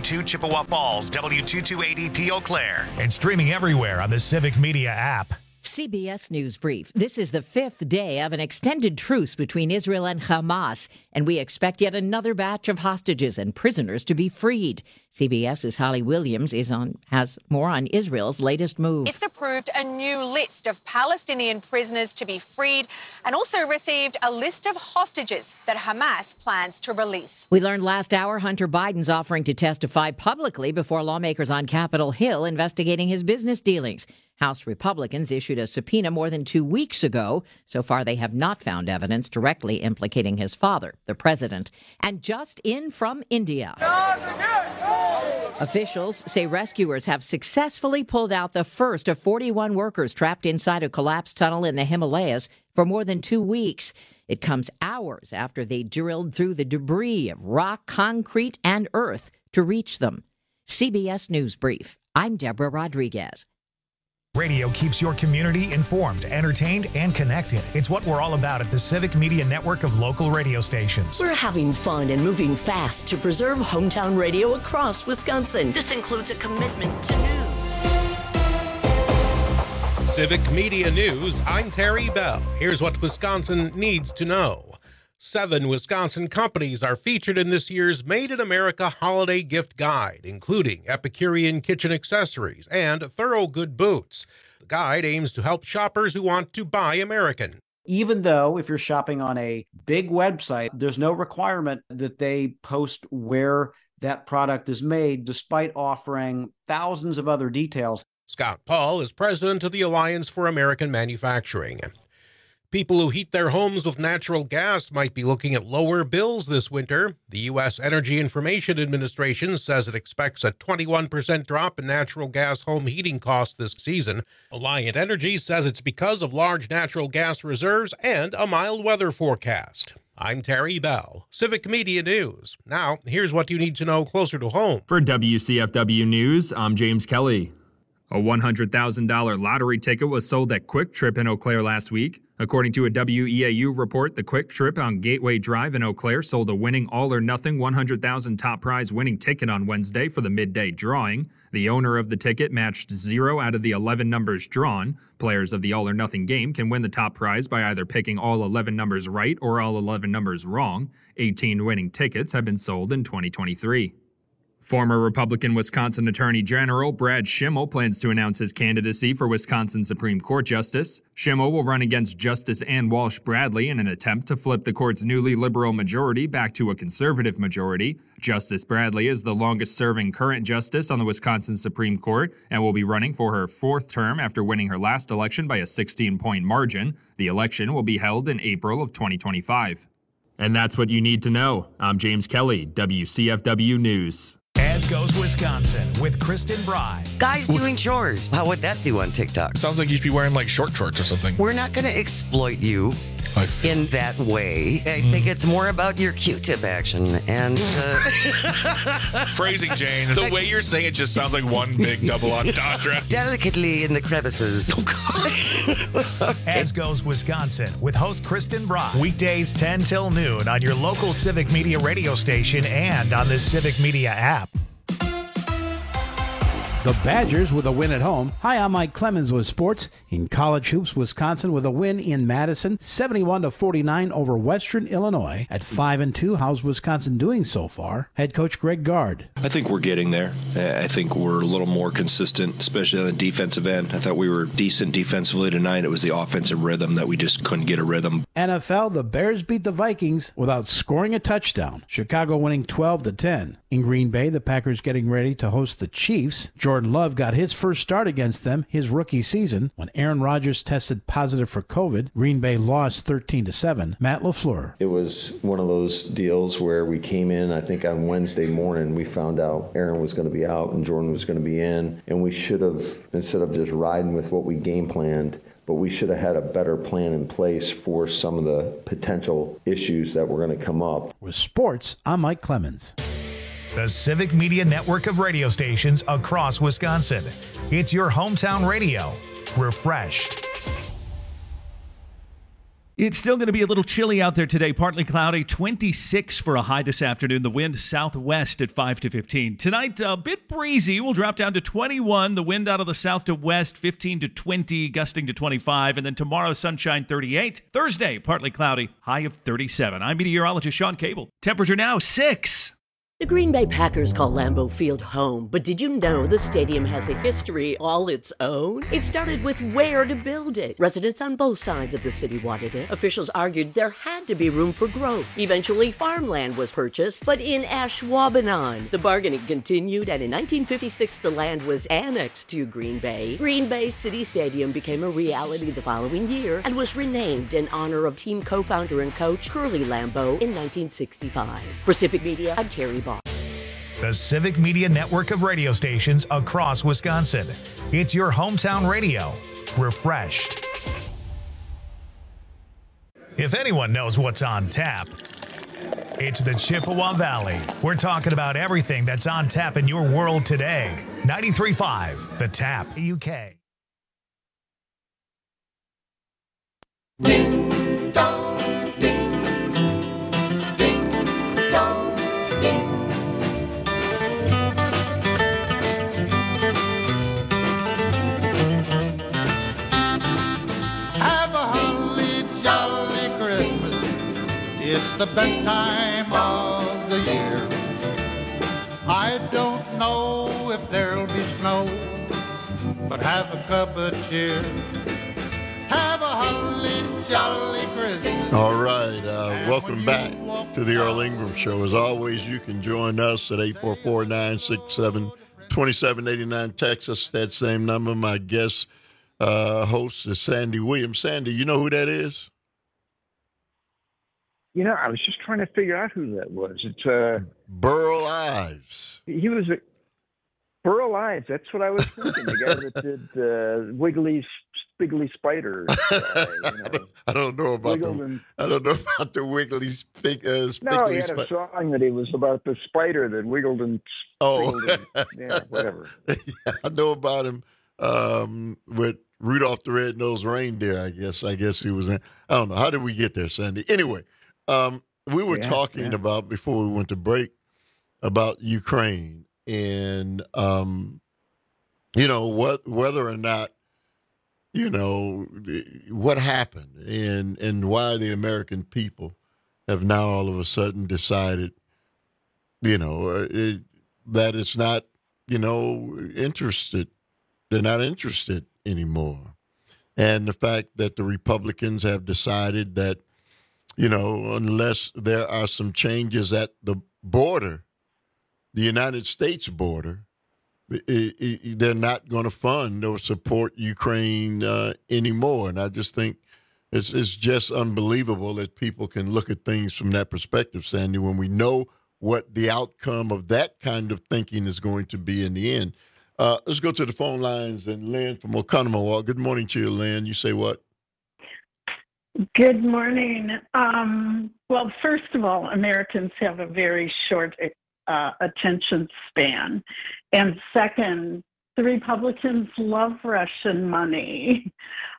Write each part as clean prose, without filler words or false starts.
W2 Chippewa Falls, W2280P Eau Claire, and streaming everywhere on the Civic Media app. CBS News Brief. This is the fifth day of an extended truce between Israel and Hamas, and we expect yet another batch of hostages and prisoners to be freed. CBS's Holly Williams has more on Israel's latest move. It's approved a new list of Palestinian prisoners to be freed and also received a list of hostages that Hamas plans to release. We learned last hour Hunter Biden's offering to testify publicly before lawmakers on Capitol Hill investigating his business dealings. House Republicans issued a subpoena more than 2 weeks ago. So far, they have not found evidence directly implicating his father, the president. And just in from India. Officials say rescuers have successfully pulled out the first of 41 workers trapped inside a collapsed tunnel in the Himalayas for more than 2 weeks. It comes hours after they drilled through the debris of rock, concrete, and earth to reach them. CBS News Brief. I'm Deborah Rodriguez. Radio keeps your community informed, entertained, and connected. It's what we're all about at the Civic Media network of local radio stations. We're having fun and moving fast to preserve hometown radio across Wisconsin. This includes a commitment to news. Civic Media News, I'm Terry Bell. Here's what Wisconsin needs to know. 7 Wisconsin companies are featured in this year's Made in America Holiday Gift Guide, including Epicurean Kitchen Accessories and Thorogood Boots. The guide aims to help shoppers who want to buy American. Even though if you're shopping on a big website, there's no requirement that they post where that product is made, despite offering thousands of other details. Scott Paul is president of the Alliance for American Manufacturing. People who heat their homes with natural gas might be looking at lower bills this winter. The U.S. Energy Information Administration says it expects a 21% drop in natural gas home heating costs this season. Alliant Energy says it's because of large natural gas reserves and a mild weather forecast. I'm Terry Bell, Civic Media News. Now, here's what you need to know closer to home. For WCFW News, I'm James Kelly. A $100,000 lottery ticket was sold at Quick Trip in Eau Claire last week. According to a WEAU report, the Quick Trip on Gateway Drive in Eau Claire sold a winning all-or-nothing $100,000 top prize winning ticket on Wednesday for the midday drawing. The owner of the ticket matched 0 out of the 11 numbers drawn. Players of the all-or-nothing game can win the top prize by either picking all 11 numbers right or all 11 numbers wrong. 18 winning tickets have been sold in 2023. Former Republican Wisconsin Attorney General Brad Schimel plans to announce his candidacy for Wisconsin Supreme Court Justice. Schimel will run against Justice Ann Walsh Bradley in an attempt to flip the court's newly liberal majority back to a conservative majority. Justice Bradley is the longest-serving current justice on the Wisconsin Supreme Court and will be running for her 4th term after winning her last election by a 16-point margin. The election will be held in April of 2025. And that's what you need to know. I'm James Kelly, WCFW News. As Goes Wisconsin with Kristen Bry. Guys doing chores. How would that do on TikTok? Sounds like you should be wearing like short shorts or something. We're not going to exploit you in that way. I think it's more about your Q-tip action and phrasing, Jane. The way you're saying it just sounds like one big double entendre. Delicately in the crevices. As Goes Wisconsin with host Kristen Bry. Weekdays 10 till noon on your local Civic Media radio station and on the Civic Media app. The Badgers with a win at home. Hi, I'm Mike Clemens with sports. In college hoops, Wisconsin with a win in Madison, 71-49 over Western Illinois. At 5-2, how's Wisconsin doing so far? Head coach Greg Gard. I think we're getting there. I think we're a little more consistent, especially on the defensive end. I thought we were decent defensively tonight. It was the offensive rhythm that we just couldn't get a rhythm. NFL, the Bears beat the Vikings without scoring a touchdown. Chicago winning 12-10. In Green Bay, the Packers getting ready to host the Chiefs. Jordan Love got his first start against them his rookie season. When Aaron Rodgers tested positive for COVID, Green Bay lost 13-7. Matt LaFleur. It was one of those deals where we came in, I think on Wednesday morning, we found out Aaron was going to be out and Jordan was going to be in. And we should have, instead of just riding with what we game planned, but we should have had a better plan in place for some of the potential issues that were going to come up. With sports, I'm Mike Clemens. The Civic Media network of radio stations across Wisconsin. It's your hometown radio. Refreshed. It's still going to be a little chilly out there today. Partly cloudy, 26 for a high this afternoon. The wind southwest at 5 to 15. Tonight, a bit breezy. We'll drop down to 21. The wind out of the south to west, 15 to 20, gusting to 25. And then tomorrow, sunshine, 38. Thursday, partly cloudy, high of 37. I'm meteorologist Sean Cable. Temperature now, 6. The Green Bay Packers call Lambeau Field home, but did you know the stadium has a history all its own? It started with where to build it. Residents on both sides of the city wanted it. Officials argued there had to be room for growth. Eventually, farmland was purchased, but in Ashwaubenon. The bargaining continued, and in 1956, the land was annexed to Green Bay. Green Bay City Stadium became a reality the following year and was renamed in honor of team co-founder and coach Curly Lambeau in 1965. For Civic Media, I'm Terry Ball. The Civic Media network of radio stations across Wisconsin. It's your hometown radio. Refreshed. If anyone knows what's on tap, it's the Chippewa Valley. We're talking about everything that's on tap in your world today. 93.5, The Tap, UK. Ding dong, ding, ding dong, ding. Have a holly jolly Christmas. It's the best time of the year. I don't know if there'll be snow, but have a cup of cheer. Have a holly jolly Christmas. All right, welcome back to the Earl Ingram Show. As always, you can join us at 844-967-2789. Text us that same number. My guest host is Sandy Williams. Sandy, you know who that is? You know, I was just trying to figure out who that was. It's Burl Ives. He was Burl Ives. That's what I was thinking. The guy that did Wiggly Spider. I don't know about the Wiggly Spider. No, he had a song that it was about the spider that wiggled and yeah, whatever. Yeah, I know about him with Rudolph the Red-Nosed Reindeer. I guess he was in. I don't know. How did we get there, Sandy? Anyway, we were talking about before we went to break about Ukraine and whether or not. What happened and why the American people have now all of a sudden decided, that it's not, interested. They're not interested anymore. And the fact that the Republicans have decided that, unless there are some changes at the border, the United States border, they're not going to fund or support Ukraine anymore. And I just think it's just unbelievable that people can look at things from that perspective, Sandy, when we know what the outcome of that kind of thinking is going to be in the end. Let's go to the phone lines. And Lynn from Oconomowoc. Good morning to you, Lynn. You say what? Good morning. Well, first of all, Americans have a very short attention span. And second, the Republicans love Russian money,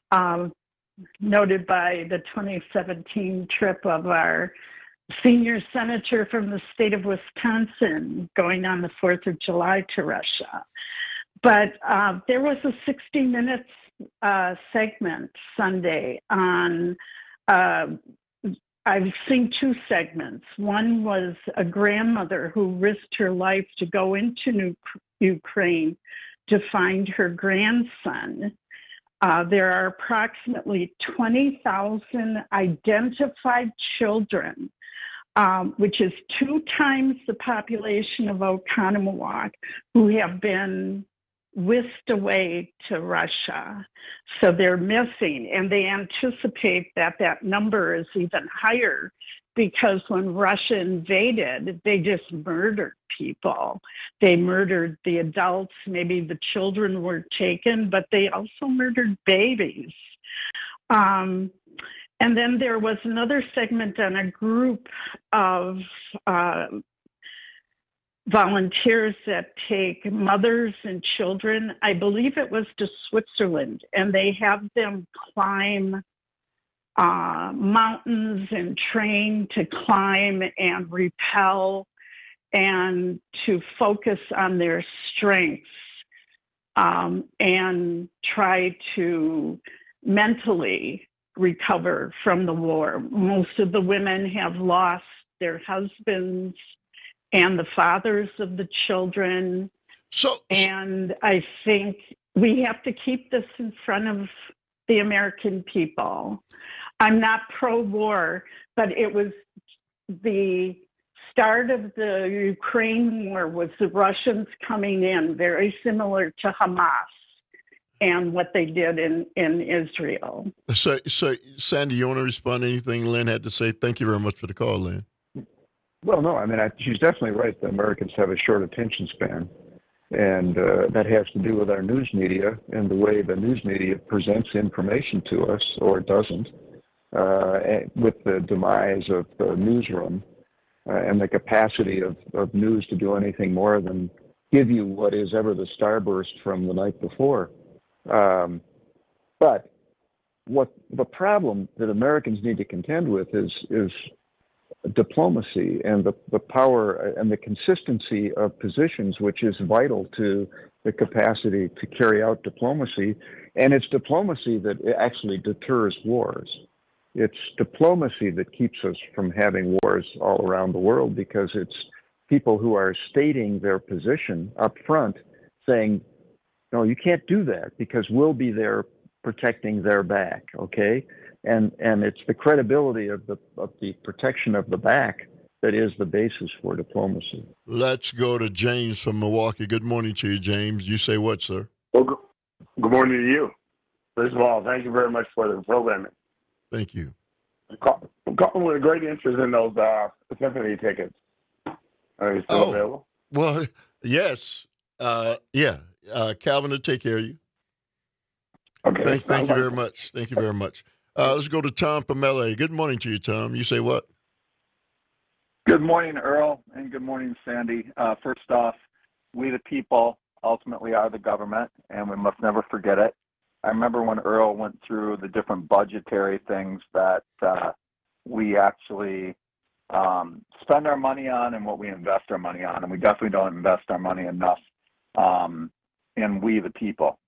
noted by the 2017 trip of our senior senator from the state of Wisconsin going on the 4th of July to Russia. But there was a 60 Minutes segment Sunday on I've seen two segments. One was a grandmother who risked her life to go into Ukraine to find her grandson. There are approximately 20,000 identified children, which is 2 times the population of Oconomowoc, who have been whisked away to Russia. So they're missing, and they anticipate that that number is even higher because when Russia invaded, they just murdered people. They murdered the adults, maybe the children were taken, but they also murdered babies. And then there was another segment on a group of volunteers that take mothers and children, I believe it was to Switzerland, and they have them climb mountains and train to climb and rappel and to focus on their strengths and try to mentally recover from the war. Most of the women have lost their husbands and the fathers of the children. And I think we have to keep this in front of the American people. I'm not pro-war, but it was the start of the Ukraine war was the Russians coming in, very similar to Hamas and what they did in Israel. So, Sandy, you want to respond to anything Lynn had to say? Thank you very much for the call, Lynn. Well, no, I mean, she's definitely right. The Americans have a short attention span. And that has to do with our news media and the way the news media presents information to us, or it doesn't, with the demise of the newsroom and the capacity of news to do anything more than give you what is ever the starburst from the night before. But what the problem that Americans need to contend with is diplomacy and the power and the consistency of positions, which is vital to the capacity to carry out diplomacy. And it's diplomacy that actually deters wars. It's diplomacy that keeps us from having wars all around the world, because it's people who are stating their position up front saying, no, you can't do that because we'll be there protecting their back, okay? And it's the credibility of the protection of the back that is the basis for diplomacy. Let's go to James from Milwaukee. Good morning to you, James. You say what, sir? Well, good morning to you. First of all, thank you very much for the programming. Thank you. I'm calling with a great interest in those symphony tickets. Are they still available? Well, yes. Calvin will take care of you. Okay. Thank you very much. Thank you very much. Let's go to Tom from LA. Good morning to you, Tom. You say what? Good morning, Earl, and good morning, Sandy. First off, we the people ultimately are the government, and we must never forget it. I remember when Earl went through the different budgetary things that we actually spend our money on and what we invest our money on, and we definitely don't invest our money enough in we the people.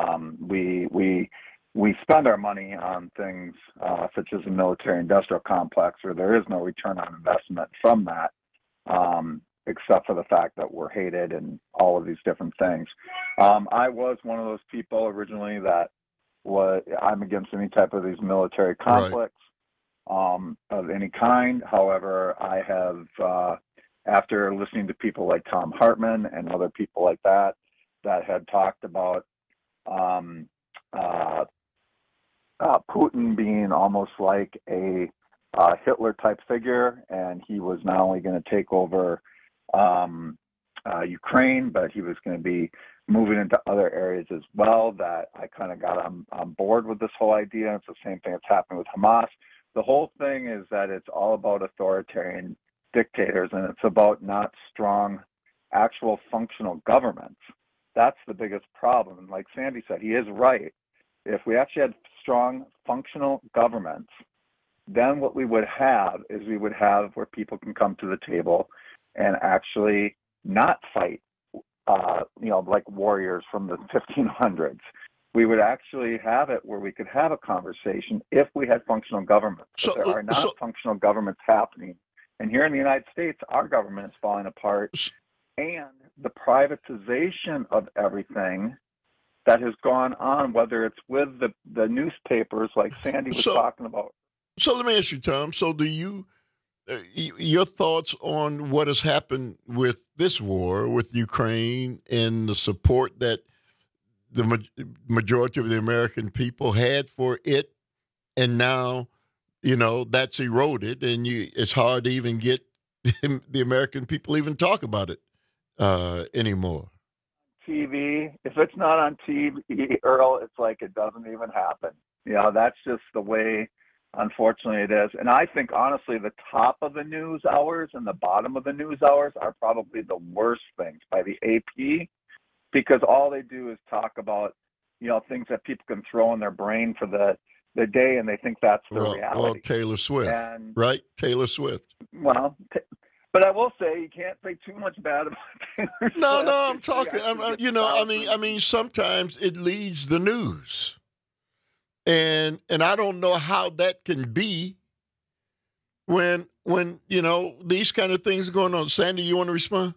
We spend our money on things such as a military-industrial complex, where there is no return on investment from that, except for the fact that we're hated and all of these different things. I was one of those people originally that I'm against any type of these military conflicts of any kind. However, I have, after listening to people like Thom Hartmann and other people like that had talked about Putin being almost like a Hitler-type figure, and he was not only going to take over Ukraine, but he was going to be moving into other areas as well, that I kind of got on board with this whole idea. It's the same thing that's happening with Hamas. The whole thing is that it's all about authoritarian dictators, and it's about not strong, actual functional governments. That's the biggest problem. And like Sandy said, he is right. If we actually had strong, functional governments, then what we would have is where people can come to the table and actually not fight, like warriors from the 1500s. We would actually have it where we could have a conversation if we had functional governments. But there are not functional governments happening. And here in the United States, our government is falling apart. And the privatization of everything that has gone on, whether it's with the newspapers like Sandy was talking about. So let me ask you, Tom. So do you, your thoughts on what has happened with this war with Ukraine and the support that the majority of the American people had for it, and now, that's eroded, and it's hard to even get the American people even talk about it anymore. TV, if it's not on TV, Earl, it's like it doesn't even happen. That's just the way, unfortunately, it is. And I think, honestly, the top of the news hours and the bottom of the news hours are probably the worst things by the AP, because all they do is talk about, things that people can throw in their brain for the the day, and they think that's the reality. Well, Taylor Swift, and, right? Taylor Swift. Well, but I will say you can't say too much bad about Taylor Swift. No, I'm talking. I mean, sometimes it leads the news, and I don't know how that can be when these kind of things are going on. Sandy, you want to respond?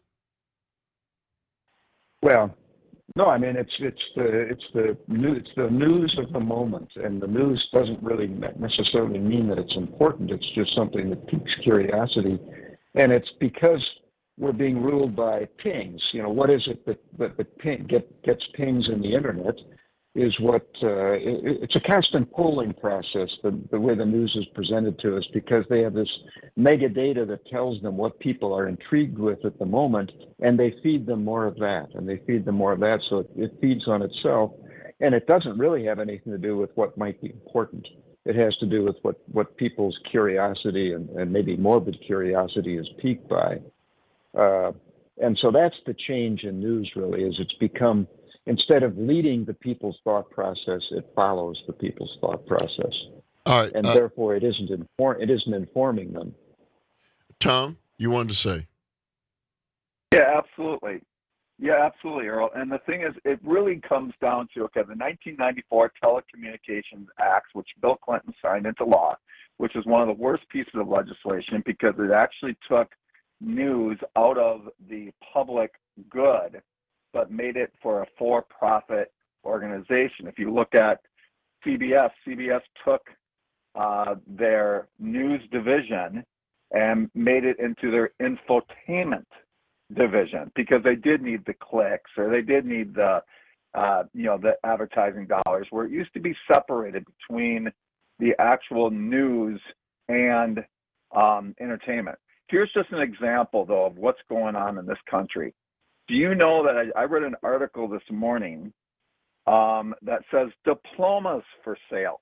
Well, no, I mean it's the news of the moment, and the news doesn't really necessarily mean that it's important. It's just something that piques curiosity, and it's because we're being ruled by pings. What is it that gets pings in the internet? Is what it's a constant polling process, the way the news is presented to us, because they have this mega data that tells them what people are intrigued with at the moment, and they feed them more of that, so it feeds on itself, and it doesn't really have anything to do with what might be important. It has to do with what people's curiosity and maybe morbid curiosity is piqued by, and so that's the change in news, really, is it's become, instead of leading the people's thought process, it follows the people's thought process. All right, and therefore it isn't informing them. Tom, you wanted to say? Yeah, absolutely, Earl. And the thing is, it really comes down to, the 1994 Telecommunications Act, which Bill Clinton signed into law, which is one of the worst pieces of legislation because it actually took news out of the public good, but made it for a for-profit organization. If you look at CBS took their news division and made it into their infotainment division because they did need the clicks, or they did need the advertising dollars, where it used to be separated between the actual news and entertainment. Here's just an example, though, of what's going on in this country. Do you know that I read an article this morning that says diplomas for sale,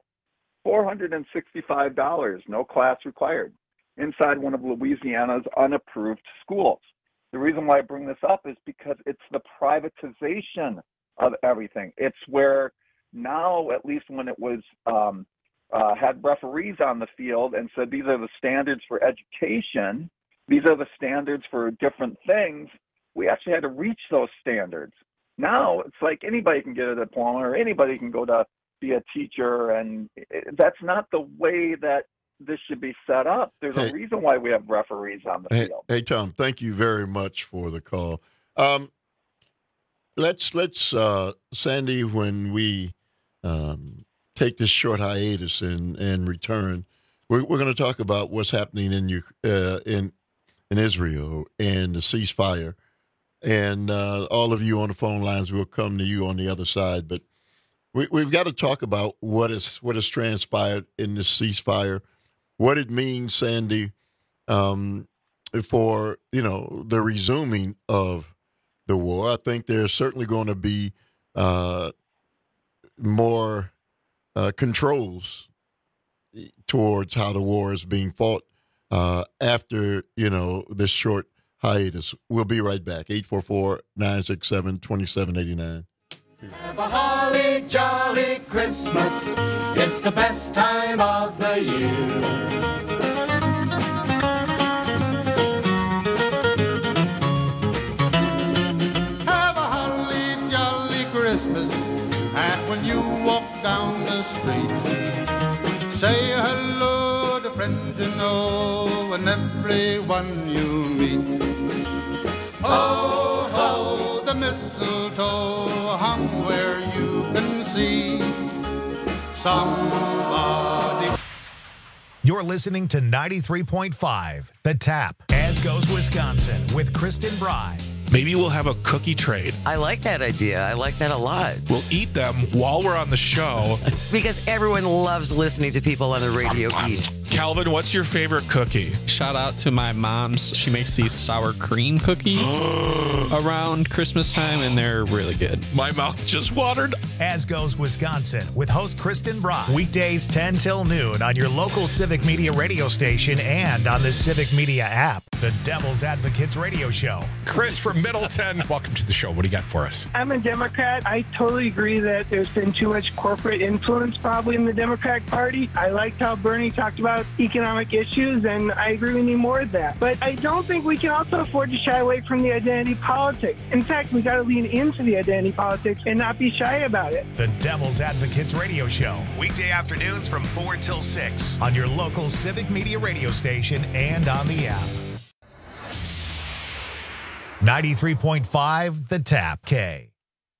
$465, no class required, inside one of Louisiana's unapproved schools. The reason why I bring this up is because it's the privatization of everything. It's where now, at least when it was had referees on the field and said these are the standards for education, these are the standards for different things, we actually had to reach those standards. Now it's like anybody can get a diploma, or anybody can go to be a teacher, and that's not the way that this should be set up. There's a reason why we have referees on the field. Hey, Tom, thank you very much for the call. Let's Sandy, when we take this short hiatus and return, we're going to talk about what's happening in Israel and the ceasefire. And all of you on the phone lines will come to you on the other side. But we've got to talk about what has transpired in this ceasefire, what it means, Sandy, for the resuming of the war. I think there's certainly going to be more controls towards how the war is being fought after this short hiatus. We'll be right back. 844-967-2789. Have a holly jolly Christmas. It's the best time of the year. Have a holly jolly Christmas. And when you walk down the street, say hello to friends you know and everyone you meet. Ho, ho, the mistletoe hung where you can see somebody. You're listening to 93.5, The Tap, As Goes Wisconsin, with Kristen Bry. Maybe we'll have a cookie trade. I like that idea. I like that a lot. We'll eat them while we're on the show. Because everyone loves listening to people on the radio eat. Calvin, what's your favorite cookie? Shout out to my mom's. She makes these sour cream cookies around Christmas time, and they're really good. My mouth just watered. As goes Wisconsin with host Kristen Brock. Weekdays 10 till noon on your local Civic Media radio station and on the Civic Media app. The Devil's Advocates Radio Show. Chris from Middleton, welcome to the show. What do you got for us? I'm a Democrat. I totally agree that there's been too much corporate influence probably in the Democratic Party. I liked how Bernie talked about economic issues, and I agree we need more of that. But I don't think we can also afford to shy away from the identity politics. In fact, we got to lean into the identity politics and not be shy about it. The Devil's Advocates Radio Show. Weekday afternoons from 4 till 6 on your local Civic Media radio station and on the app. 93.5 The Tap K.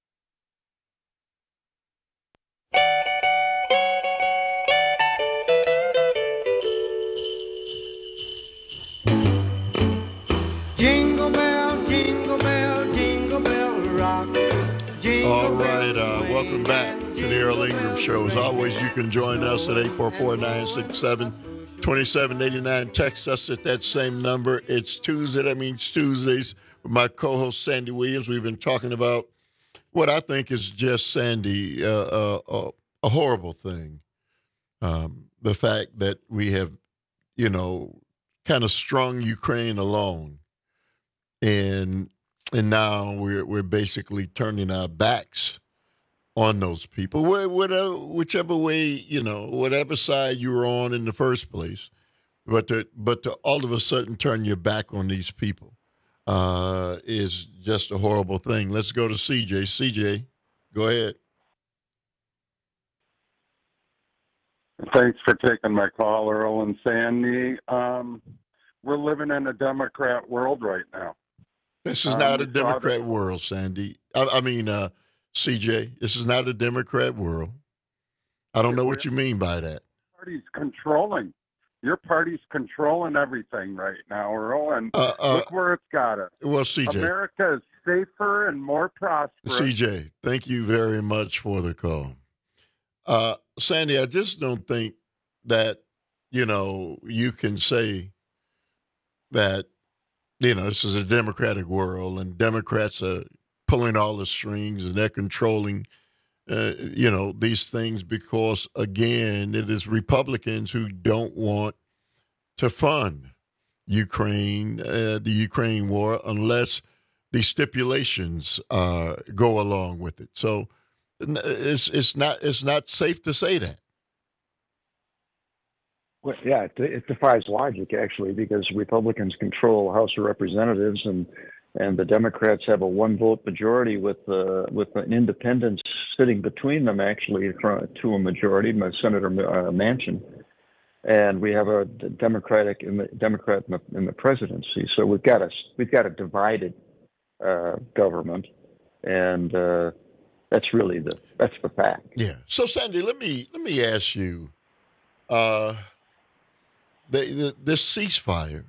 Jingle bell, jingle bell, jingle bell rock. All right, welcome back to the Earl Ingram Show. As always, you can join us at 844-967-2789. Text us at that same number. It's Tuesday. That means Tuesdays. With my co-host, Sandy Williams. We've been talking about what I think is just, Sandy, a horrible thing. The fact that we have, kind of strung Ukraine along. And now we're basically turning our backs on those people, whichever way, whatever side you were on in the first place, but to all of a sudden turn your back on these people is just a horrible thing. Let's go to CJ. CJ, go ahead. Thanks for taking my call, Earl and Sandy. We're living in a Democrat world right now. This is not a Democrat world, Sandy. CJ, this is not a Democrat world. I don't know what you mean by that. Your party's controlling everything right now, Earl, and look where it's got us. Well, CJ. America is safer and more prosperous. CJ, thank you very much for the call. Sandy, I just don't think that, you can say that, this is a Democratic world and Democrats are pulling all the strings and they're controlling, these things because, again, it is Republicans who don't want to fund Ukraine, the Ukraine war, unless the stipulations go along with it. So it's not safe to say that. Well, yeah, it defies logic, actually, because Republicans control the House of Representatives and the Democrats have a one-vote majority with an independent sitting between them, actually, to a majority, Senator Manchin, and we have a Democrat in the presidency. So we've got a divided government, and that's the fact. Yeah. So Sandy, let me ask you, this ceasefire,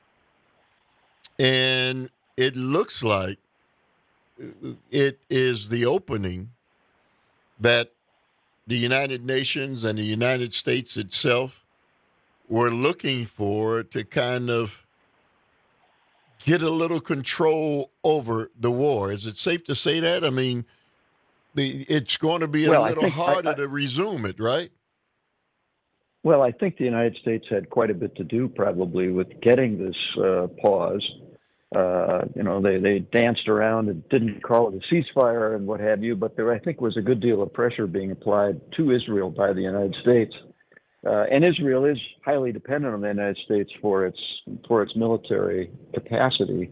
and it looks like it is the opening that the United Nations and the United States itself were looking for to kind of get a little control over the war. Is it safe to say that? I mean, it's going to be a little harder to resume it, right? Well, I think the United States had quite a bit to do probably with getting this pause. They danced around and didn't call it a ceasefire and what have you, but there, I think, was a good deal of pressure being applied to Israel by the United States. And Israel is highly dependent on the United States for its military capacity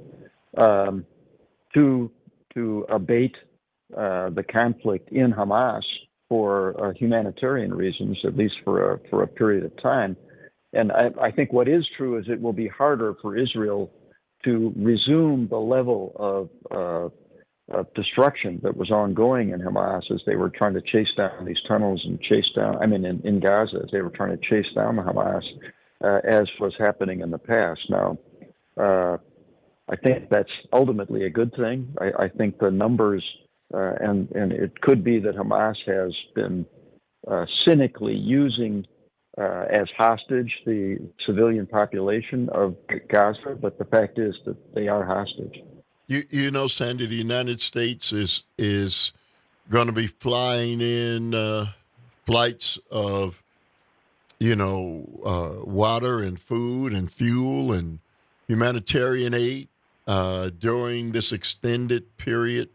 to abate the conflict in Hamas for humanitarian reasons, at least for a period of time. And I think what is true is it will be harder for Israel to resume the level of destruction that was ongoing in Hamas as they were trying to chase down these tunnels and in Gaza, as they were trying to chase down the Hamas, as was happening in the past. Now, I think that's ultimately a good thing. I think the numbers, and it could be that Hamas has been cynically using as hostage the civilian population of Gaza, but the fact is that they are hostage. You know, Sandy, the United States is going to be flying in flights of, water and food and fuel and humanitarian aid during this extended period.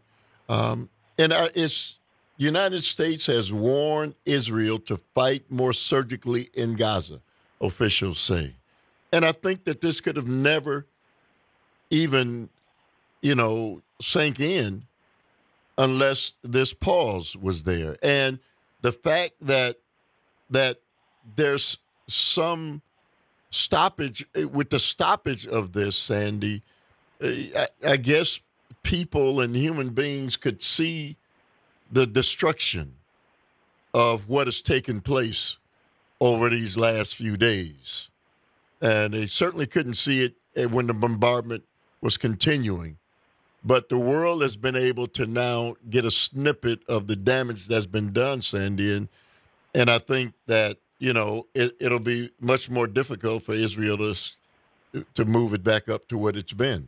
United States has warned Israel to fight more surgically in Gaza, officials say. And I think that this could have never even, sank in unless this pause was there. And the fact that there's some stoppage, with the stoppage of this, Sandy, I guess people and human beings could see the destruction of what has taken place over these last few days. And they certainly couldn't see it when the bombardment was continuing. But the world has been able to now get a snippet of the damage that's been done, Sandy. And I think that, it'll be much more difficult for Israel to move it back up to what it's been.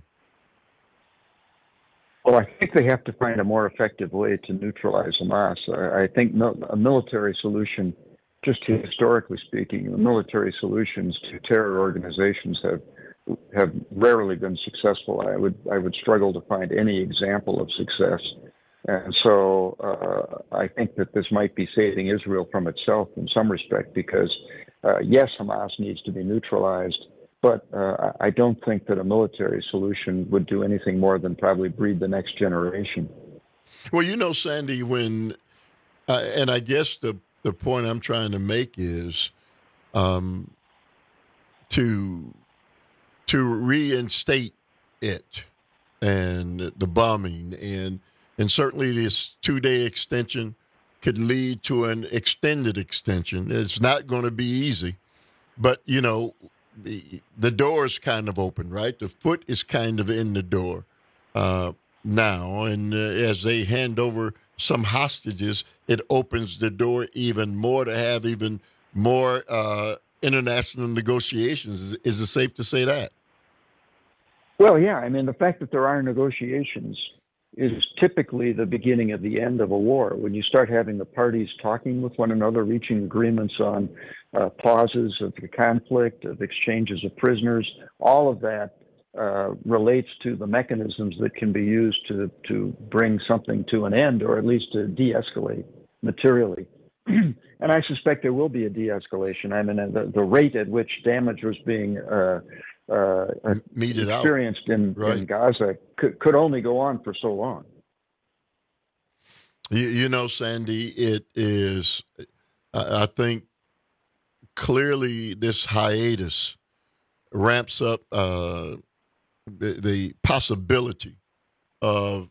Well, I think they have to find a more effective way to neutralize Hamas. I think a military solution, just historically speaking, the military solutions to terror organizations have rarely been successful. I would struggle to find any example of success. And so I think that this might be saving Israel from itself in some respect, because yes, Hamas needs to be neutralized, but I don't think that a military solution would do anything more than probably breed the next generation. Well, Sandy, and I guess the point I'm trying to make is to reinstate it and the bombing, and certainly this 2-day extension could lead to an extended extension. It's not going to be easy, but the door is kind of open, right? The foot is kind of in the door now, and as they hand over some hostages, it opens the door even more to have even more international negotiations. Is it safe to say that? Well, yeah. I mean, the fact that there are negotiations is typically the beginning of the end of a war. When you start having the parties talking with one another, reaching agreements on pauses of the conflict, of exchanges of prisoners, all of that relates to the mechanisms that can be used to bring something to an end, or at least to de-escalate materially. And I suspect there will be a de-escalation. I mean, the rate at which damage was being experienced in Gaza could only go on for so long. Sandy, it is, I think, clearly this hiatus ramps up the possibility of,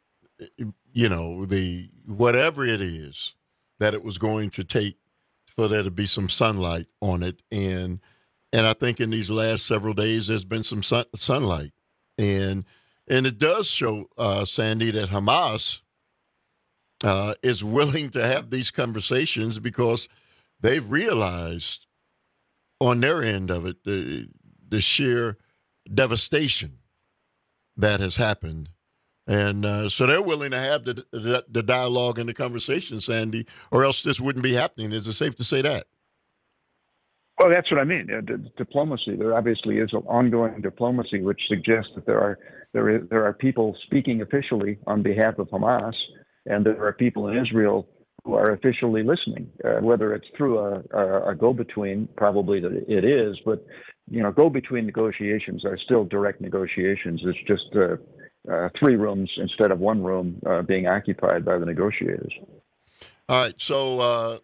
the whatever it is that it was going to take for there to be some sunlight on it. And I think in these last several days, there's been some sunlight. And it does show, Sandy, that Hamas is willing to have these conversations because they've realized on their end of it the sheer devastation that has happened. And so they're willing to have the dialogue and the conversation, Sandy, or else this wouldn't be happening. Is it safe to say that? Well, that's what I mean. Diplomacy. There obviously is an ongoing diplomacy, which suggests that there are people speaking officially on behalf of Hamas, and there are people in Israel who are officially listening. Whether it's through a go-between, probably it is, but go-between negotiations are still direct negotiations. It's just 3 rooms instead of 1 room being occupied by the negotiators. All right, so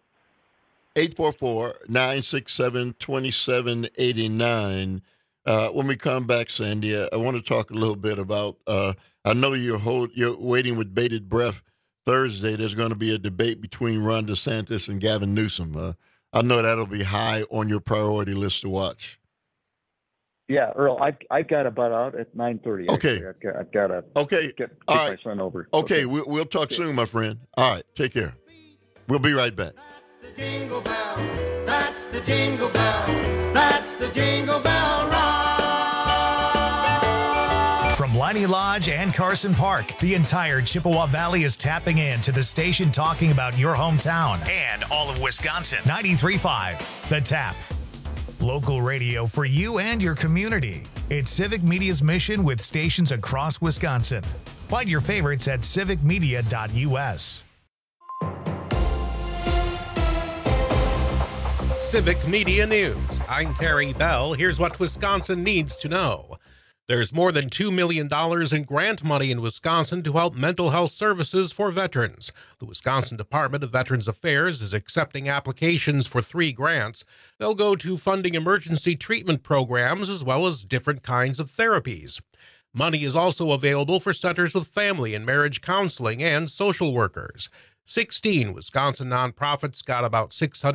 844-967-2789. When we come back, Sandy, I want to talk a little bit about, I know you're waiting with bated breath. Thursday, there's going to be a debate between Ron DeSantis and Gavin Newsom. I know that'll be high on your priority list to watch. Yeah, Earl, I've got a butt out at 9:30. Okay. I've got to take my son over. Okay, we'll talk soon, my friend. All right, take care. We'll be right back. That's the jingle bell. That's the jingle bell. That's the jingle bell ride. From Leinie Lodge and Carson Park, the entire Chippewa Valley is tapping into the station talking about your hometown and all of Wisconsin. 93.5, The Tap. Local radio for you and your community. It's Civic Media's mission with stations across Wisconsin. Find your favorites at civicmedia.us. Civic Media News. I'm Terry Bell. Here's what Wisconsin needs to know. There's more than $2 million in grant money in Wisconsin to help mental health services for veterans. The Wisconsin Department of Veterans Affairs is accepting applications for 3 grants. They'll go to funding emergency treatment programs as well as different kinds of therapies. Money is also available for centers with family and marriage counseling and social workers. 16 Wisconsin nonprofits got about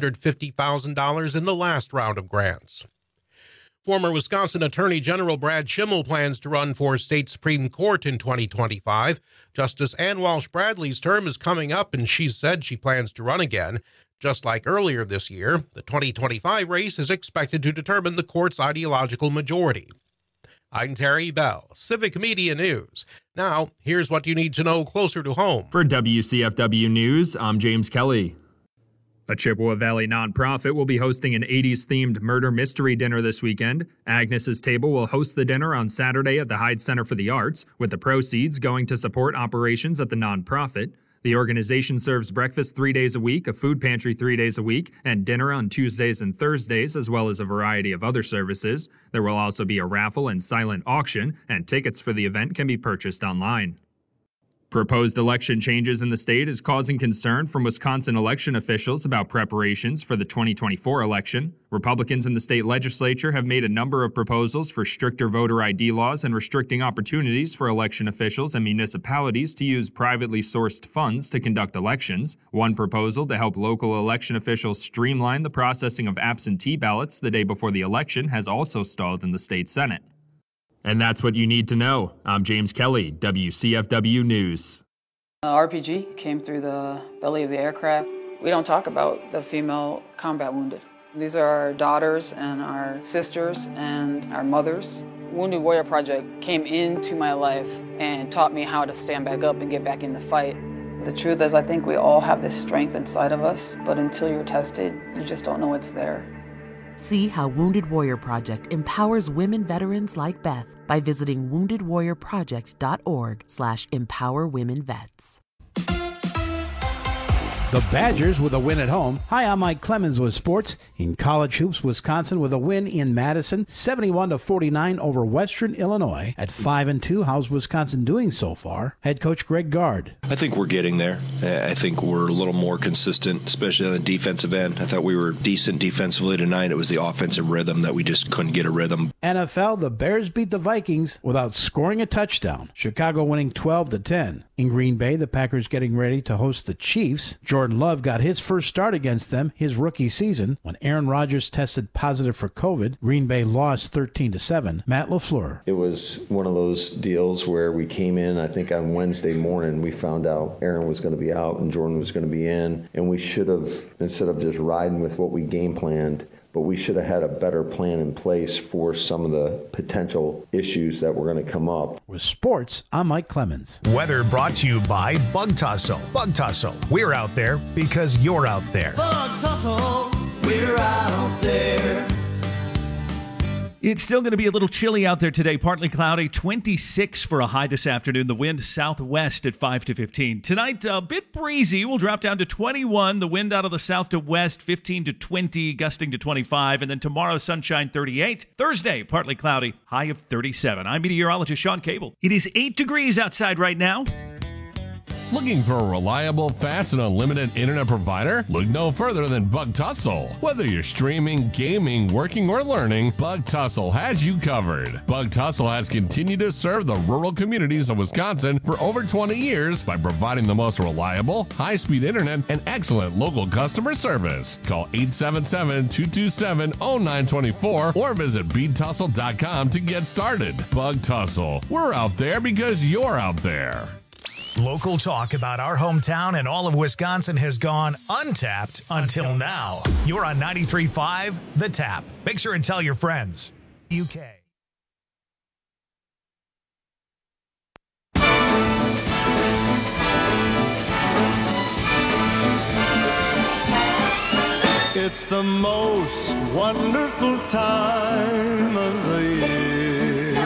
$650,000 in the last round of grants. Former Wisconsin Attorney General Brad Schimel plans to run for state Supreme Court in 2025. Justice Ann Walsh Bradley's term is coming up, and she said she plans to run again. Just like earlier this year, the 2025 race is expected to determine the court's ideological majority. I'm Terry Bell, Civic Media News. Now, here's what you need to know closer to home. For WCFW News, I'm James Kelly. A Chippewa Valley nonprofit will be hosting an 80s-themed murder mystery dinner this weekend. Agnes's Table will host the dinner on Saturday at the Hyde Center for the Arts, with the proceeds going to support operations at the nonprofit. The organization serves breakfast 3 days a week, a food pantry 3 days a week, and dinner on Tuesdays and Thursdays, as well as a variety of other services. There will also be a raffle and silent auction, and tickets for the event can be purchased online. Proposed election changes in the state is causing concern from Wisconsin election officials about preparations for the 2024 election. Republicans in the state legislature have made a number of proposals for stricter voter ID laws and restricting opportunities for election officials and municipalities to use privately sourced funds to conduct elections. One proposal to help local election officials streamline the processing of absentee ballots the day before the election has also stalled in the state Senate. And that's what you need to know. I'm James Kelly, WCFW News. RPG came through the belly of the aircraft. We don't talk about the female combat wounded. These are our daughters and our sisters and our mothers. Wounded Warrior Project came into my life and taught me how to stand back up and get back in the fight. The truth is, I think we all have this strength inside of us, but until you're tested, you just don't know it's there. See how Wounded Warrior Project empowers women veterans like Beth by visiting woundedwarriorproject.org/empowerwomenvets. The Badgers with a win at home. Hi, I'm Mike Clemens with sports. In college hoops, Wisconsin with a win in Madison, 71-49 over Western Illinois. At 5-2, how's Wisconsin doing so far? Head coach Greg Gard. I think we're getting there. I think we're a little more consistent, especially on the defensive end. I thought we were decent defensively tonight. It was the offensive rhythm that we just couldn't get a rhythm. NFL, the Bears beat the Vikings without scoring a touchdown. Chicago winning 12-10. In Green Bay, the Packers getting ready to host the Chiefs. Jordan Love got his first start against them his rookie season. When Aaron Rodgers tested positive for COVID, Green Bay lost 13-7. Matt LaFleur. It was one of those deals where we came in, I think on Wednesday morning, we found out Aaron was going to be out and Jordan was going to be in. And we should have, instead of just riding with what we game planned, but we should have had a better plan in place for some of the potential issues that were going to come up. With sports, I'm Mike Clemens. Weather brought to you by Bug Tussle. Bug Tussle, we're out there because you're out there. Bug Tussle, we're out there. It's still going to be a little chilly out there today. Partly cloudy, 26 for a high this afternoon. The wind southwest at 5 to 15. Tonight, a bit breezy. We'll drop down to 21. The wind out of the south to west, 15 to 20, gusting to 25. And then tomorrow, sunshine, 38. Thursday, partly cloudy, high of 37. I'm meteorologist Sean Cable. It is 8 degrees outside right now. Looking for a reliable, fast, and unlimited internet provider? Look no further than Bug Tussle. Whether you're streaming, gaming, working, or learning, Bug Tussle has you covered. Bug Tussle has continued to serve the rural communities of Wisconsin for over 20 years by providing the most reliable, high-speed internet and excellent local customer service. Call 877-227-0924 or visit BeatTussle.com to get started. Bug Tussle. We're out there because you're out there. Local talk about our hometown and all of Wisconsin has gone untapped until now. You're on 93.5 The Tap. Make sure and tell your friends. UK. It's the most wonderful time of the year,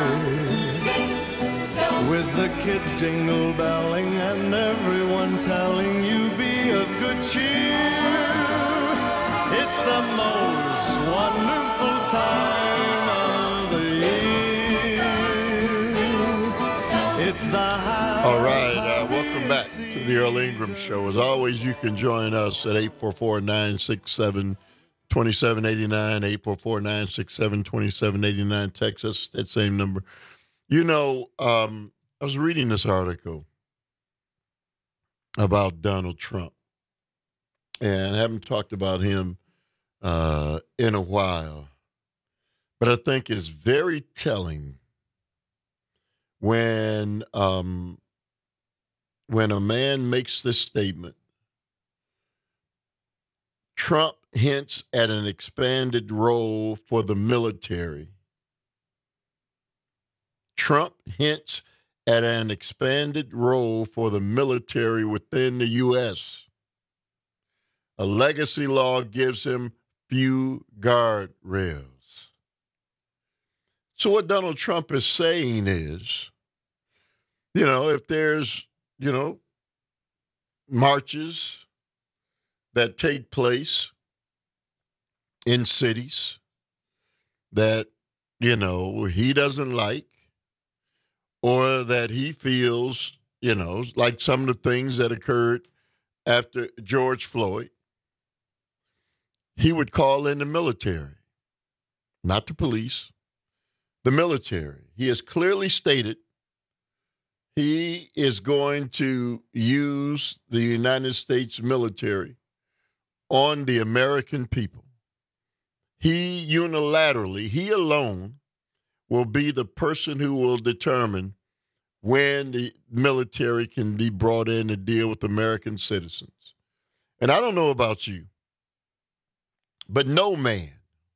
with the kids jingle belling and everyone telling you be of good cheer. It's the most wonderful time of the year. It's the All right, welcome back to the Earl Ingram Show. As always, you can join us at 844-967-2789, 844-967-2789. Text us that same number. You know, I was reading this article about Donald Trump, and I haven't talked about him in a while, but I think it's very telling when a man makes this statement. Trump hints at an expanded role for the military. Trump hints at an expanded role for the military within the U.S. A legacy law gives him few guardrails. So what Donald Trump is saying is, if there's, marches that take place in cities that, he doesn't like, or that he feels, like some of the things that occurred after George Floyd, he would call in the military, not the police, the military. He has clearly stated he is going to use the United States military on the American people. He unilaterally, he alone, will be the person who will determine when the military can be brought in to deal with American citizens. And I don't know about you, but no man,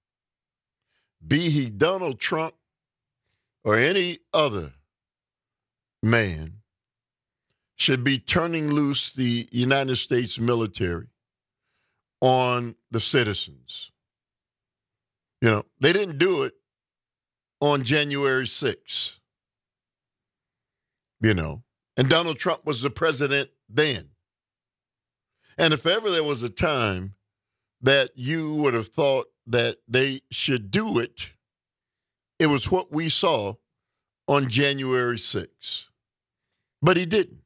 be he Donald Trump or any other man, should be turning loose the United States military on the citizens. They didn't do it on January 6th, and Donald Trump was the president then. And if ever there was a time that you would have thought that they should do it, it was what we saw on January 6th. But he didn't.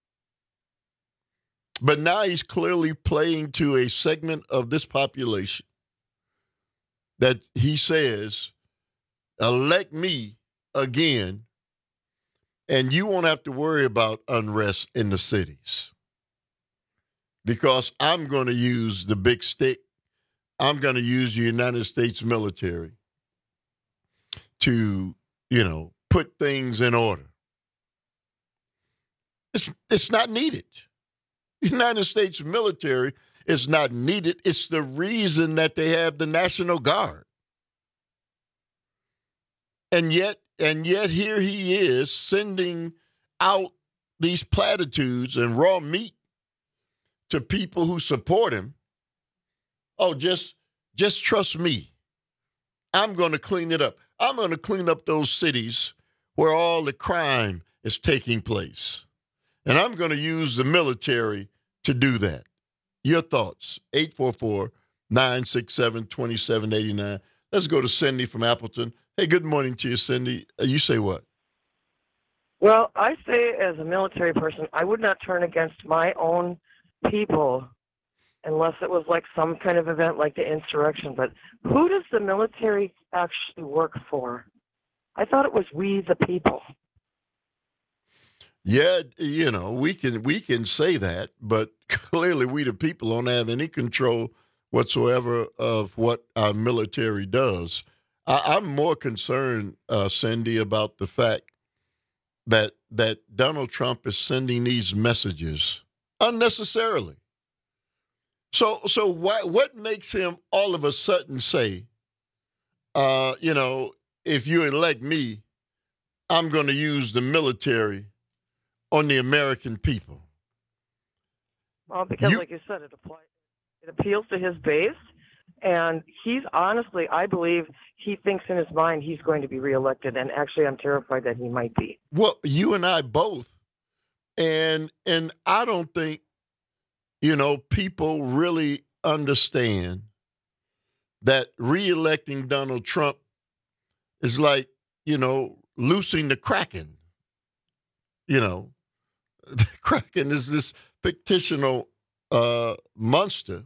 But now he's clearly playing to a segment of this population that he says, elect me again, and you won't have to worry about unrest in the cities, because I'm going to use the big stick. I'm going to use the United States military to, put things in order. It's not needed. The United States military is not needed. It's the reason that they have the National Guard. And yet here he is sending out these platitudes and raw meat to people who support him. Oh, just trust me. I'm going to clean it up. I'm going to clean up those cities where all the crime is taking place. And I'm going to use the military to do that. Your thoughts, 844-967-2789. Let's go to Cindy from Appleton. Hey, good morning to you, Cindy. You say what? Well, I say as a military person, I would not turn against my own people unless it was like some kind of event like the insurrection. But who does the military actually work for? I thought it was we, the people. Yeah, we can say that, but clearly we, the people, don't have any control whatsoever of what our military does. I'm more concerned, Cindy, about the fact that that Donald Trump is sending these messages unnecessarily. So what makes him all of a sudden say, if you elect me, I'm going to use the military on the American people? Well, because like you said, it appeals to his base, and he's honestly, I believe he thinks in his mind he's going to be reelected, and actually I'm terrified that he might be. Well, you and I both, and I don't think, people really understand that reelecting Donald Trump is like, loosing the Kraken. The Kraken is this fictional monster,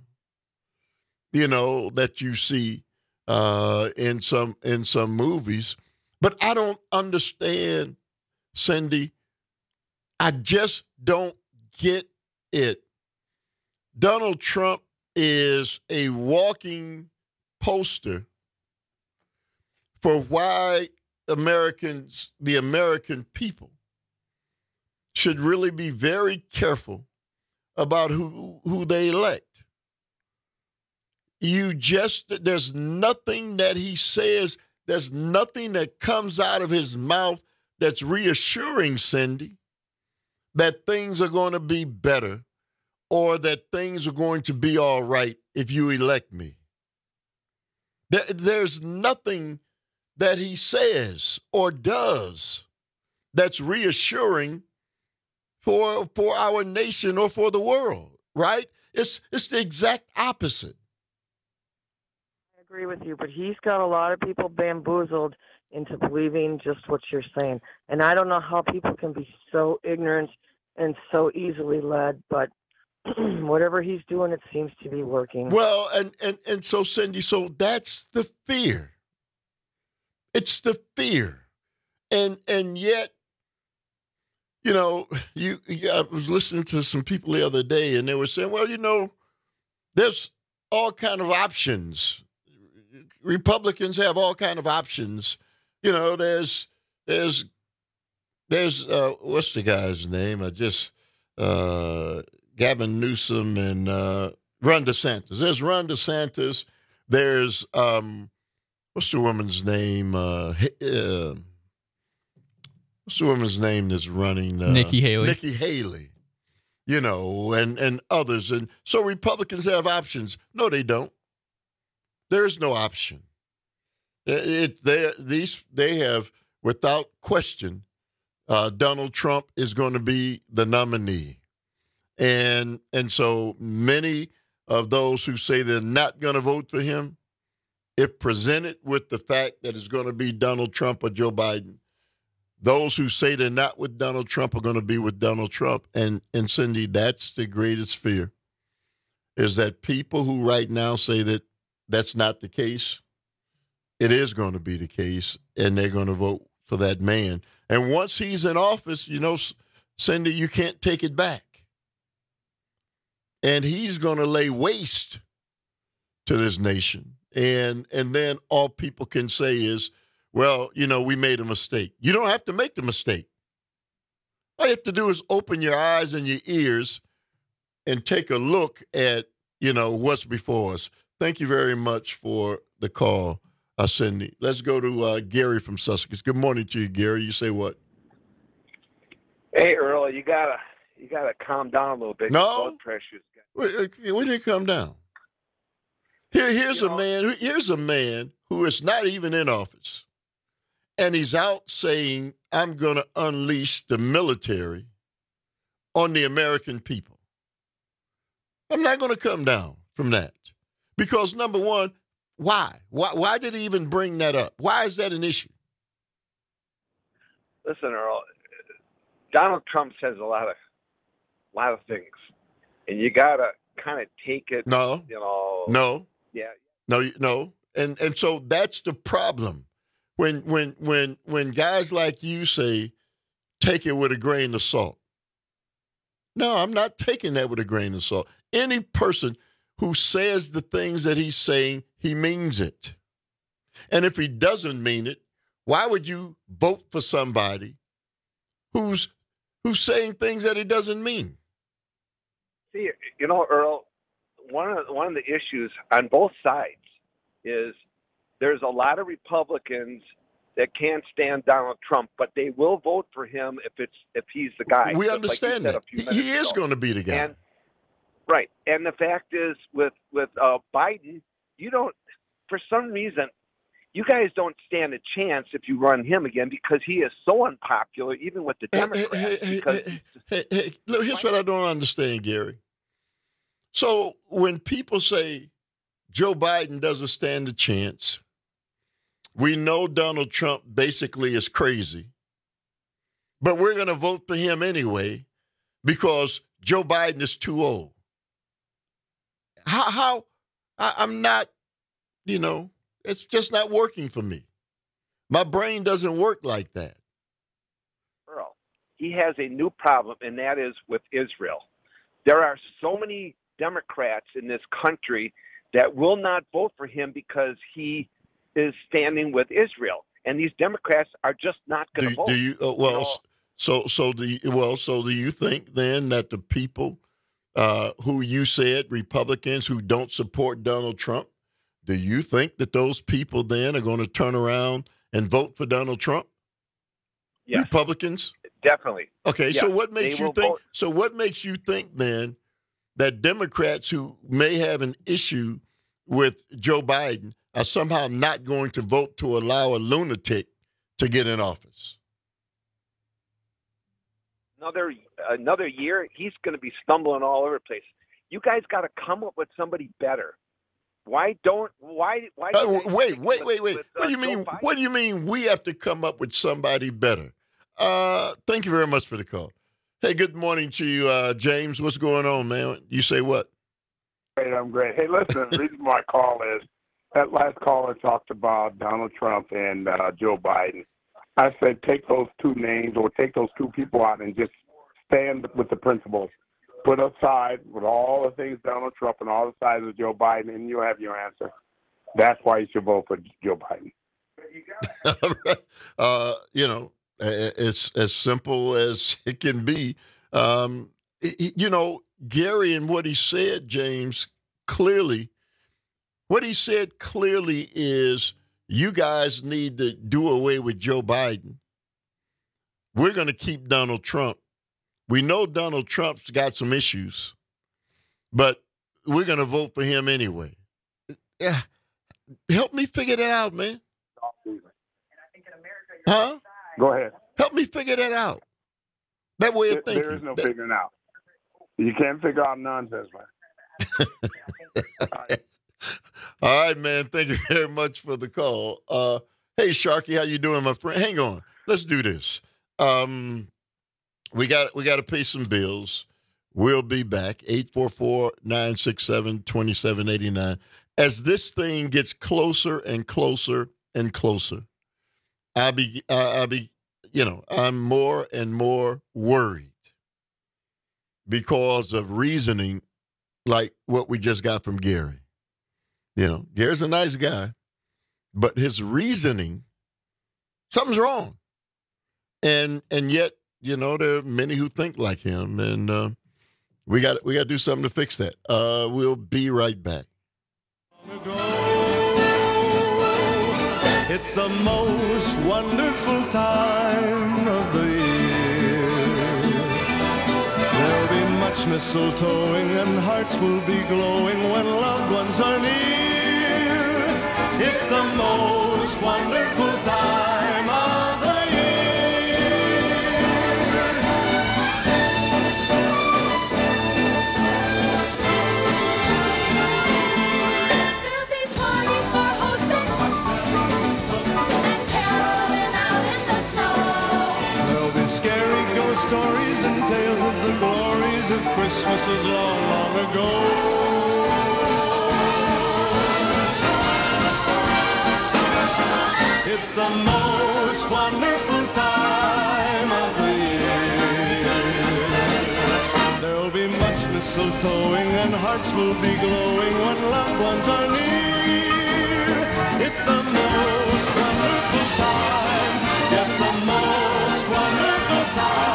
that you see in some movies. But I don't understand, Cindy. I just don't get it. Donald Trump is a walking poster for why the American people, should really be very careful about who they elect. There's nothing that he says, there's nothing that comes out of his mouth that's reassuring, Cindy, that things are going to be better or that things are going to be all right if you elect me. There's nothing that he says or does that's reassuring for our nation or for the world, right? It's the exact opposite. I agree with you, but he's got a lot of people bamboozled into believing just what you're saying. And I don't know how people can be so ignorant and so easily led, but whatever he's doing, it seems to be working. Well, and so, Cindy, so that's the fear. It's the fear. And yet, I was listening to some people the other day, and they were saying, well, there's all kind of options. Republicans have all kind of options. There's what's the guy's name? Gavin Newsom and Ron DeSantis. There's Ron DeSantis. There's what's the woman's name? What's the woman's name that's running? Nikki Haley. Nikki Haley. And others. And so Republicans have options. No, they don't. There's no option. They have, without question, Donald Trump is going to be the nominee. And so many of those who say they're not going to vote for him, if presented with the fact that it's going to be Donald Trump or Joe Biden, those who say they're not with Donald Trump are going to be with Donald Trump. And Cindy, that's the greatest fear, is that people who right now say that that's not the case, it is going to be the case, and they're going to vote for that man. And once he's in office, Cindy, you can't take it back. And he's going to lay waste to this nation. And then all people can say is, well, we made a mistake. You don't have to make the mistake. All you have to do is open your eyes and your ears and take a look at, what's before us. Thank you very much for the call, Cindy. Let's go to Gary from Sussex. Good morning to you, Gary. You say what? Hey, Earl, you gotta calm down a little bit. No, your blood pressure's we didn't calm down. Here's a man who is not even in office, and he's out saying, "I'm going to unleash the military on the American people." I'm not going to come down from that because, number one, why? Why did he even bring that up? Why is that an issue? Listen, Earl, Donald Trump says a lot of things, and you gotta kind of take it. No. Yeah. No. And so that's the problem. When guys like you say, take it with a grain of salt. No, I'm not taking that with a grain of salt. Any person who says the things that he's saying, he means it. And if he doesn't mean it, why would you vote for somebody who's saying things that he doesn't mean. See, Earl, one of the issues on both sides is there's a lot of Republicans that can't stand Donald Trump, but they will vote for him if he's the guy. We understand that. He is going to be the guy. Right. And the fact is with Biden, you don't, for some reason, you guys don't stand a chance if you run him again because he is so unpopular, even with the Democrats. Look, here's what I don't understand, Gary. So when people say Joe Biden doesn't stand a chance, we know Donald Trump basically is crazy, but we're going to vote for him anyway because Joe Biden is too old. How I'm not, it's just not working for me. My brain doesn't work like that. Earl, he has a new problem, and that is with Israel. There are so many Democrats in this country that will not vote for him because he is standing with Israel, and these Democrats are just not going to vote. Do you? So do you think then that the people who you said Republicans who don't support Donald Trump, do you think that those people then are going to turn around and vote for Donald Trump? Yes. Republicans? Definitely. Okay, yes, so what makes you think? Vote. So what makes you think then that Democrats who may have an issue with Joe Biden are somehow not going to vote to allow a lunatic to get in office? Another year, he's going to be stumbling all over the place. You guys got to come up with somebody better. Wait. What do you mean? What do you mean we have to come up with somebody better? Thank you very much for the call. Hey, good morning to you, James. What's going on, man? You say what? Great, I'm great. Hey, listen, the reason my call is that last caller talked about Donald Trump and Joe Biden. I said take those two names or take those two people out and just stand with the principles. Put aside with all the things Donald Trump and all the sides of Joe Biden, and you'll have your answer. That's why you should vote for Joe Biden. It's as simple as it can be. Gary and what he said, James, clearly, what he said clearly is you guys need to do away with Joe Biden. We're going to keep Donald Trump. We know Donald Trump's got some issues, but we're going to vote for him anyway. Yeah. Help me figure that out, man. Huh? Go ahead. Help me figure that out. That way of thinking. There is no figuring out. You can't figure out nonsense, man. All right, man. Thank you very much for the call. Hey, Sharky, how you doing, my friend? Hang on. Let's do this. We got to pay some bills. We'll be back. 844-967-2789. As this thing gets closer and closer and closer, I'm more and more worried because of reasoning like what we just got from Gary. Gary's a nice guy, but his reasoning, something's wrong. And yet, there are many who think like him, and we got to do something to fix that. We'll be right back. It's the most wonderful time of the year. There'll be much mistletoeing and hearts will be glowing when loved ones are near. It's the most wonderful time of the stories and tales of the glories of Christmases long, long ago. It's the most wonderful time of the year. There'll be much mistletoeing and hearts will be glowing when loved ones are near. It's the most wonderful time. Yes, the most wonderful time.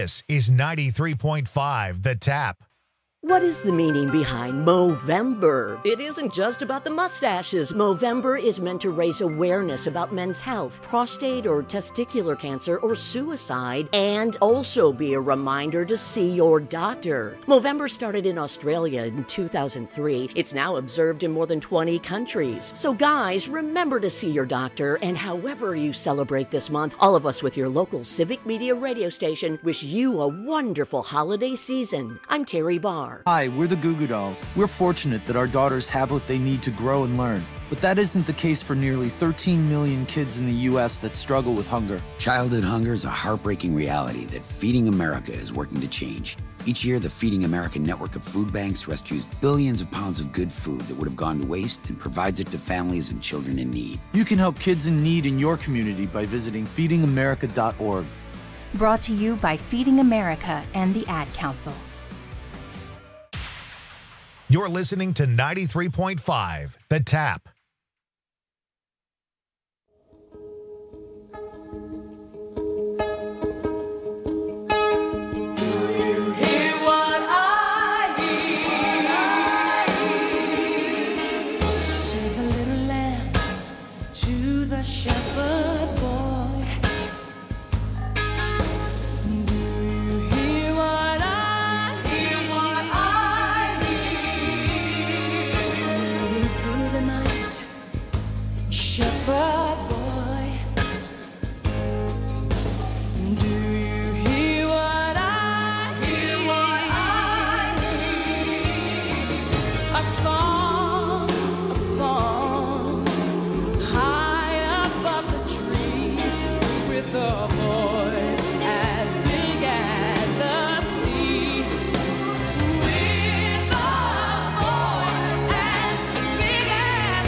This is 93.5 The Tap. What is the meaning behind Movember? It isn't just about the mustaches. Movember is meant to raise awareness about men's health, prostate or testicular cancer, or suicide, and also be a reminder to see your doctor. Movember started in Australia in 2003. It's now observed in more than 20 countries. So guys, remember to see your doctor, and however you celebrate this month, all of us with your local Civic Media radio station wish you a wonderful holiday season. I'm Terry Barr. Hi, we're the Goo Goo Dolls. We're fortunate that our daughters have what they need to grow and learn. But that isn't the case for nearly 13 million kids in the U.S. that struggle with hunger. Childhood hunger is a heartbreaking reality that Feeding America is working to change. Each year, the Feeding America network of food banks rescues billions of pounds of good food that would have gone to waste and provides it to families and children in need. You can help kids in need in your community by visiting feedingamerica.org. Brought to you by Feeding America and the Ad Council. You're listening to 93.5 The Tap. Shepherd boy, do you hear what I hear? What I hear? Moving through the night, shepherd boy, do you hear what I hear? What I hear? A song, a song. The voice as big as the sea. With the voice as big as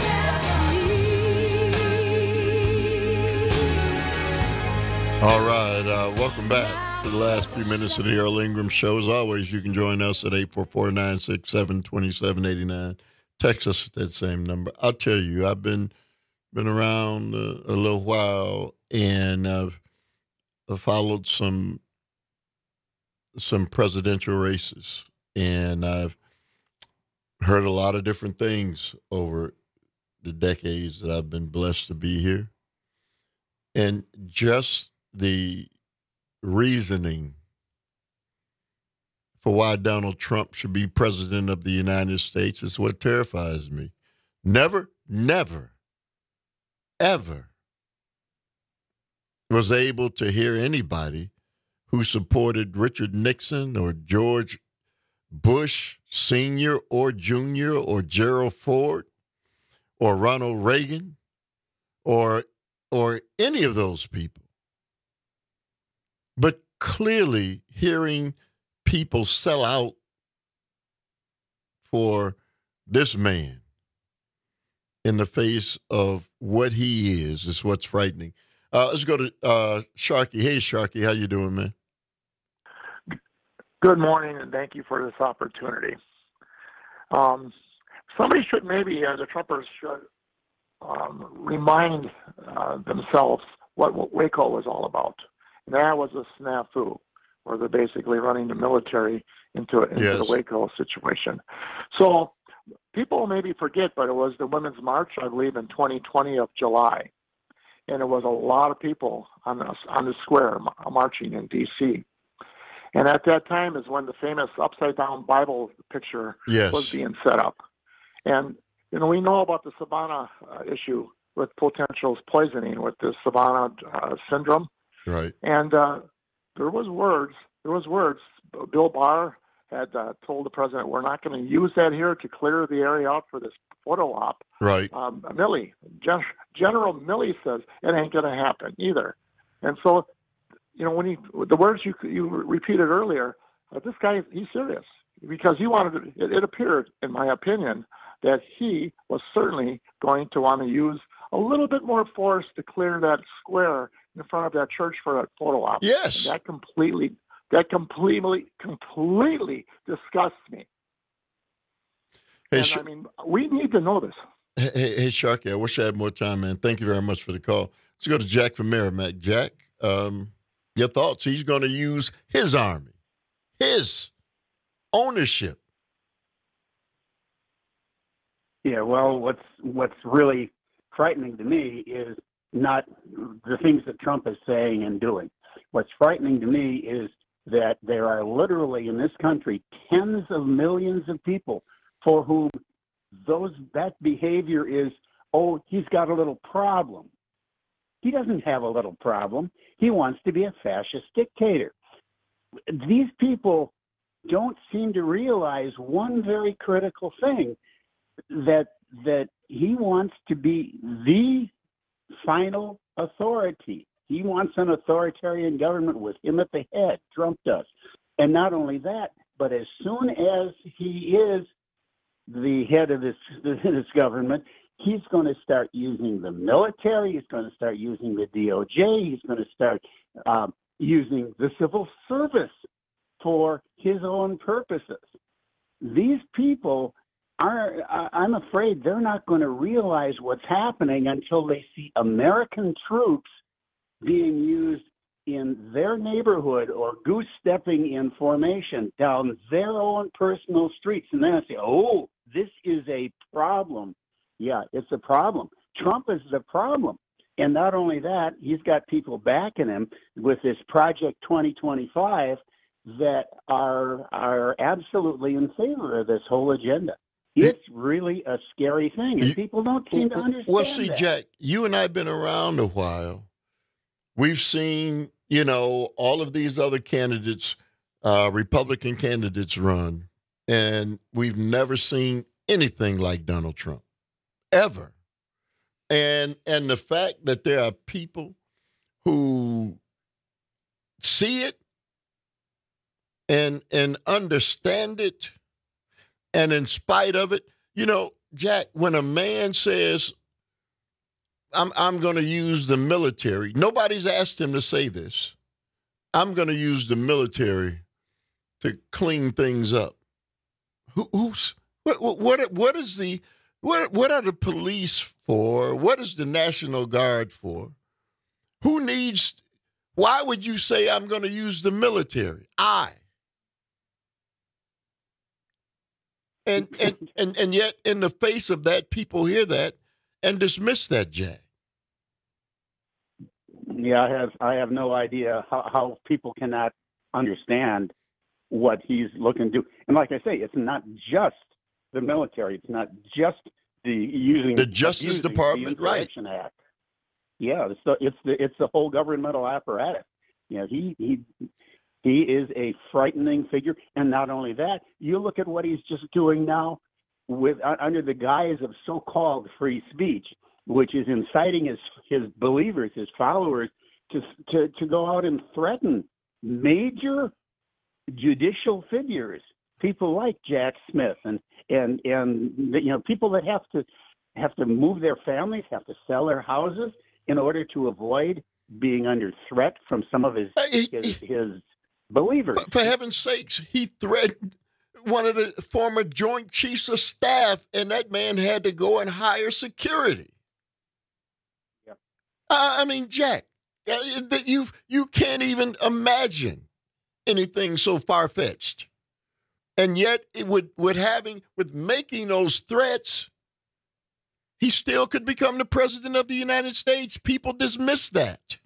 the sea. All right, welcome back to the last few minutes of the Earl Ingram Show. As always, you can join us at 844-967-2789. Text us at that same number. I'll tell you, I've been around a little while, and I've followed some presidential races, and I've heard a lot of different things over the decades that I've been blessed to be here. And just the reasoning for why Donald Trump should be president of the United States is what terrifies me. Never, ever was able to hear anybody who supported Richard Nixon or George Bush Sr. or Jr. or Gerald Ford or Ronald Reagan or any of those people. But clearly hearing people sell out for this man in the face of what he is what's frightening. Let's go to Sharky. Hey, Sharky, how you doing, man? Good morning, and thank you for this opportunity. Somebody should maybe, the Trumpers should remind themselves what Waco was all about. And that was a snafu, where they're basically running the military into the Waco situation. So people maybe forget, but it was the Women's March, I believe, in 2020 of July. And it was a lot of people on the square marching in D.C. And at that time is when the famous upside-down Bible picture was being set up. And, we know about the Savannah issue with potential poisoning with the Savannah syndrome. Right. And there was words. Bill Barr had told the president, we're not going to use that here to clear the area out for this photo op. Right. General Milley says it ain't going to happen either. And so, when the words you repeated earlier, this guy, he's serious because he wanted it appeared, in my opinion, that he was certainly going to want to use a little bit more force to clear that square in front of that church for a photo op. Yes. And that completely disgusts me. Hey, we need to know this. Hey, Sharky, I wish I had more time, man. Thank you very much for the call. Let's go to Jack from Merrimack. Jack, Your thoughts? He's going to use his army, his ownership. Yeah, well, what's really frightening to me is not the things that Trump is saying and doing. What's frightening to me is that there are literally in this country tens of millions of people for whom that behavior is, oh, he's got a little problem. He doesn't have a little problem. He wants to be a fascist dictator. These people don't seem to realize one very critical thing, that he wants to be the final authority. He wants an authoritarian government with him at the head. Trump does. And not only that, but as soon as he is the head of this government, he's going to start using the military. He's going to start using the DOJ. He's going to start using the civil service for his own purposes. These people I'm afraid they're not going to realize what's happening until they see American troops being used in their neighborhood or goose-stepping in formation down their own personal streets. And then I say, oh, this is a problem. Yeah, it's a problem. Trump is the problem. And not only that, he's got people backing him with this Project 2025 that are absolutely in favor of this whole agenda. It's really a scary thing, and people don't seem to understand Well, see, that. Jack, you and I have been around a while. We've seen, all of these other candidates, Republican candidates run, and we've never seen anything like Donald Trump, ever. And the fact that there are people who see it and understand it, and in spite of it, Jack, when a man says, I'm going to use the military, nobody's asked him to say this. I'm going to use the military to clean things up. What are the police for? What is the National Guard for? Why would you say I'm going to use the military? And yet, in the face of that, people hear that and dismiss that, Jack. Yeah, I have no idea how people cannot understand what he's looking to do. And like I say, it's not just the military. It's not just the Justice Department, the Insurrection Act. Yeah, it's the whole governmental apparatus. He is a frightening figure. And not only that, you look at what he's just doing now under the guise of so-called free speech, which is inciting his believers, his followers, to go out and threaten major judicial figures, people like Jack Smith and people that have to move their families, have to sell their houses in order to avoid being under threat from some of his believers. For heaven's sakes, he threatened one of the former Joint Chiefs of Staff, and that man had to go and hire security. Yep. I mean, Jack, you can't even imagine anything so far-fetched. And yet, with making those threats, he still could become the president of the United States. People dismiss that.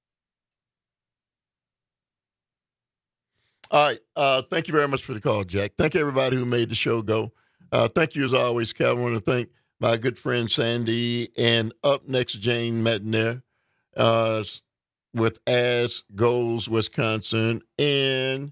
All right. Thank you very much for the call, Jack. Thank you, everybody who made the show go. Thank you, as always, Calvin. I want to thank my good friend Sandy. And up next, Jane Metner with As Goes Wisconsin and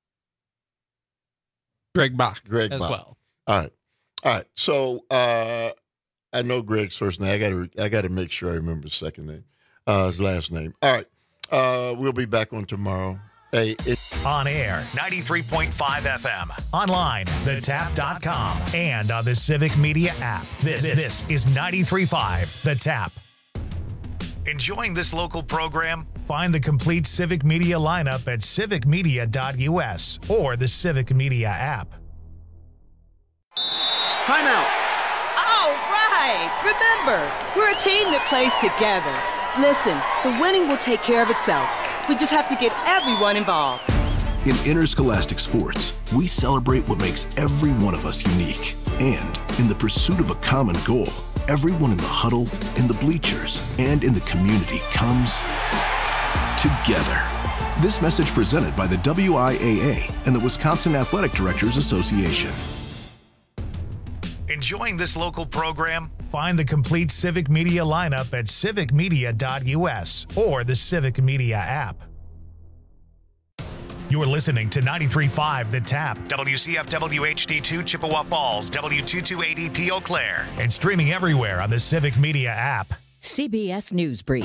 Greg Bach as well. All right. So I know Greg's first name. I got to make sure I remember his second name, his last name. All right. We'll be back on tomorrow. On air, 93.5 FM. Online, thetap.com. And on the Civic Media app. This is 93.5 The Tap. Enjoying this local program? Find the complete Civic Media lineup at civicmedia.us or the Civic Media app. Timeout. All right. Remember, we're a team that plays together. Listen, the winning will take care of itself. We just have to get everyone involved. In interscholastic sports, we celebrate what makes every one of us unique. And in the pursuit of a common goal, everyone in the huddle, in the bleachers, and in the community comes together. This message presented by the WIAA and the Wisconsin Athletic Directors Association. Enjoying this local program? Find the complete Civic Media lineup at civicmedia.us or the Civic Media app. You're listening to 93.5 The Tap, WCFW HD2 Chippewa Falls, W228EP Eau Claire, and streaming everywhere on the Civic Media app. CBS News Brief.